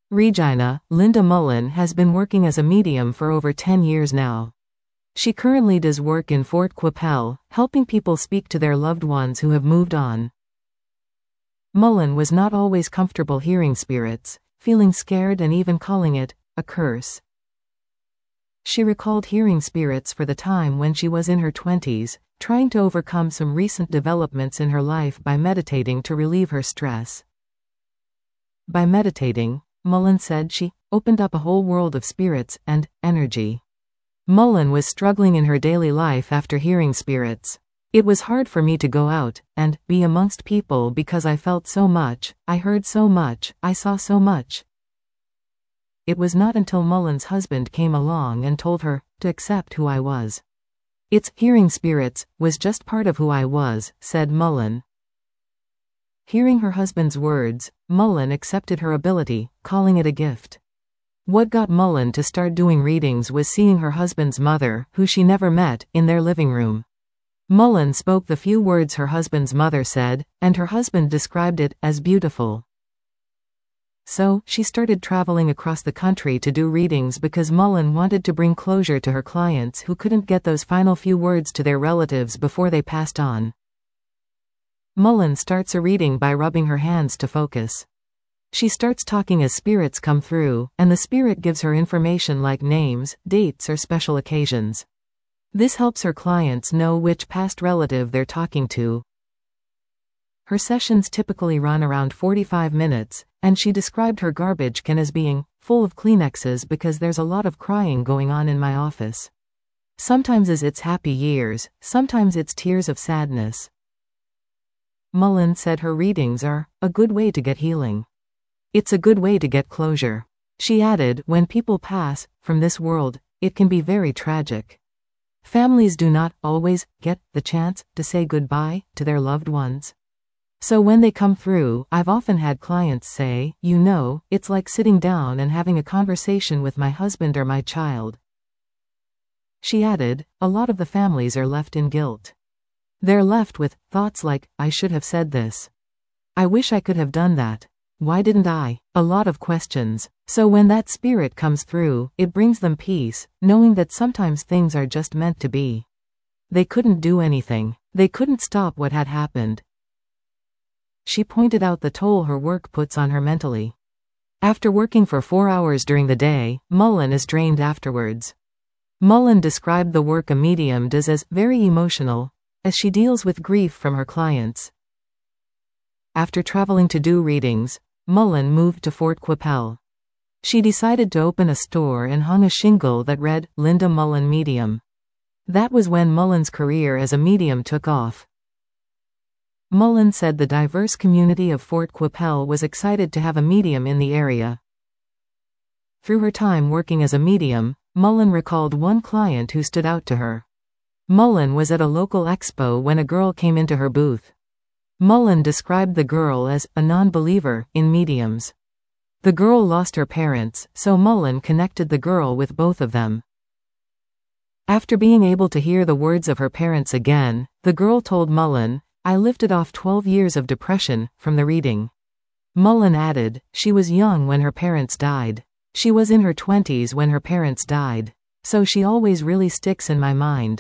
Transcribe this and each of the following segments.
Regina, Linda Mullen has been working as a medium for over 10 years now. She currently does work in Fort Qu'Appelle, helping people speak to their loved ones who have moved on. Mullen was not always comfortable hearing spirits, feeling scared and even calling it a curse. She recalled hearing spirits for the time when she was in her 20s, trying to overcome some recent developments in her life by meditating to relieve her stress. By meditating, Mullen said she opened up a whole world of spirits and energy. Mullen was struggling in her daily life after hearing spirits. It was hard for me to go out and be amongst people because I felt so much, I heard so much, I saw so much. It was not until Mullen's husband came along and told her to accept who I was. It's hearing spirits was just part of who I was, said Mullen. Hearing her husband's words, Mullen accepted her ability, calling it a gift. What got Mullen to start doing readings was seeing her husband's mother, who she never met, in their living room. Mullen spoke the few words her husband's mother said, and her husband described it as beautiful. So, she started traveling across the country to do readings because Mullen wanted to bring closure to her clients who couldn't get those final few words to their relatives before they passed on. Mullen starts a reading by rubbing her hands to focus. She starts talking as spirits come through, and the spirit gives her information like names, dates or special occasions. This helps her clients know which past relative they're talking to. Her sessions typically run around 45 minutes, and she described her garbage can as being full of Kleenexes because there's a lot of crying going on in my office. Sometimes it's happy years, sometimes it's tears of sadness. Mullen said her readings are a good way to get healing. It's a good way to get closure. She added, when people pass from this world, it can be very tragic. Families do not always get the chance to say goodbye to their loved ones. So when they come through, I've often had clients say, it's like sitting down and having a conversation with my husband or my child. She added, a lot of the families are left in guilt. They're left with thoughts like, I should have said this. I wish I could have done that. Why didn't I? A lot of questions. So when that spirit comes through, it brings them peace, knowing that sometimes things are just meant to be. They couldn't do anything. They couldn't stop what had happened. She pointed out the toll her work puts on her mentally. After working for 4 hours during the day, Mullen is drained afterwards. Mullen described the work a medium does as very emotional, as she deals with grief from her clients. After traveling to do readings, Mullen moved to Fort Qu'Appelle. She decided to open a store and hung a shingle that read, Linda Mullen Medium. That was when Mullen's career as a medium took off. Mullen said the diverse community of Fort Qu'Appelle was excited to have a medium in the area. Through her time working as a medium, Mullen recalled one client who stood out to her. Mullen was at a local expo when a girl came into her booth. Mullen described the girl as a non-believer in mediums. The girl lost her parents, so Mullen connected the girl with both of them. After being able to hear the words of her parents again, the girl told Mullen, I lifted off 12 years of depression from the reading. Mullen added, she was young when her parents died. She was in her 20s when her parents died. So she always really sticks in my mind.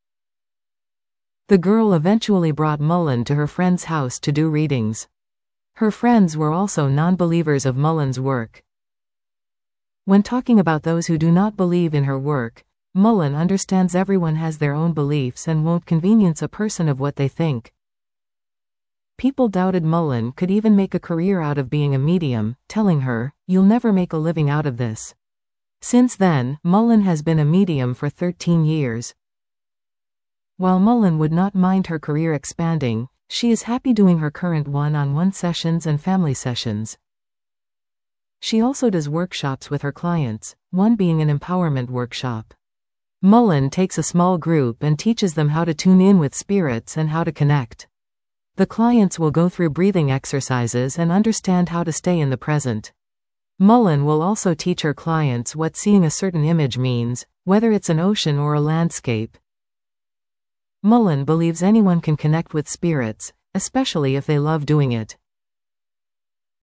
The girl eventually brought Mullen to her friend's house to do readings. Her friends were also non-believers of Mullen's work. When talking about those who do not believe in her work, Mullen understands everyone has their own beliefs and won't convenience a person of what they think. People doubted Mullen could even make a career out of being a medium, telling her, you'll never make a living out of this. Since then, Mullen has been a medium for 13 years. While Mullen would not mind her career expanding, she is happy doing her current one-on-one sessions and family sessions. She also does workshops with her clients, one being an empowerment workshop. Mullen takes a small group and teaches them how to tune in with spirits and how to connect. The clients will go through breathing exercises and understand how to stay in the present. Mullen will also teach her clients what seeing a certain image means, whether it's an ocean or a landscape. Mullen believes anyone can connect with spirits, especially if they love doing it.